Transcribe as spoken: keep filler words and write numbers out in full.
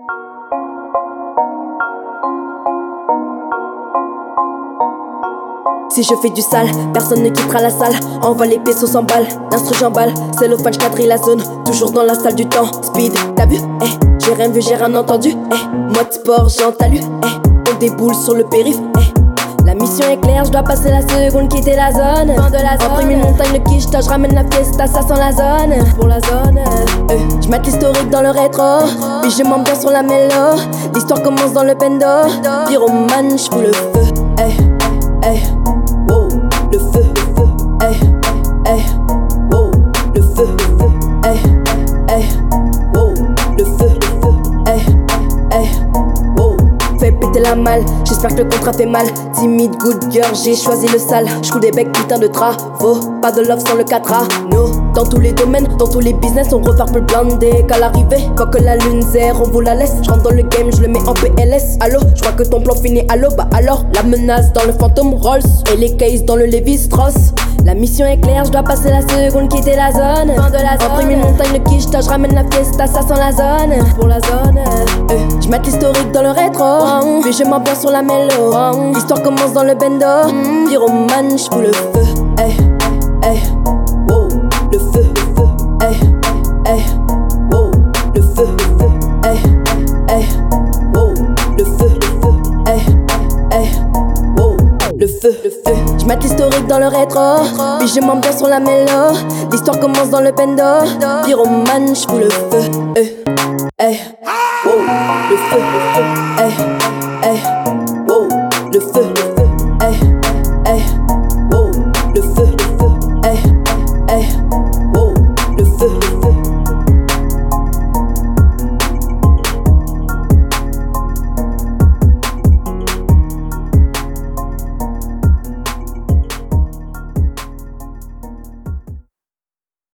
Si je fais du sale, personne ne quittera la salle. Envoie les pesos cent balles, l'instru j'emballe. Cellophane j'quadrille la zone, toujours dans la salle du temps. Speed, t'as vu? Eh, j'ai rien vu, j'ai rien entendu. Eh, mode sport, j'en talus. Eh, on déboule sur le périph'. Eh, la mission est claire, je dois passer la seconde, quitter la zone. De la zone. Entre une montagne, le quiche, je ramène la fiesta, ça sent la zone. Pour la zone, euh, je mette l'historique dans le rétro, puis je m'ambiance sur la mélo. L'histoire commence dans le bendo. Pyromane, j'fous le feu. Eh, eh. Le feu, le feu, eh, eh, wow, le feu, le feu, eh, eh, wow, le feu, le feu, eh, eh, wow. Fais péter la malle, j'espère que le contrat fait mal. Timide, good girl, j'ai choisi le sale. J'coule des becs, putain de travaux. Pas de love sans le quatre A, no. Dans tous les domaines, dans tous les business, on refarpe le blindé. Qu'à l'arrivée, quand que la lune zère, on vous la laisse. J'rentre dans le game, je le mets en P L S. Allo, j'crois que ton plan finit allo, bah alors. La menace dans le Phantom Rolls et les cases dans le Levi Strauss. La mission est claire, je dois passer la seconde, quitter la zone. De la zone. Entre une montagne, le quiche, je ramène la fiesta, ça sent la zone. Pour la zone, euh, je mette l'historique dans le rétro, oh, puis je m'ambiance sur la mélo. Oh, l'histoire commence dans le bendo. Mm. Pyromane, j'fous le feu. Eh, eh, wow, le feu, le feu. Eh, eh, wow, le feu, le feu. Eh, eh, wow, le feu, le feu. Eh, eh, wow, le feu, le feu. Je mette l'historique dans le rétro, puis je m'ambiance sur la mélo. L'histoire commence dans le bendo. Pyromane, j'fous le feu. Eh, eh, wow, le feu, le feu. Eh.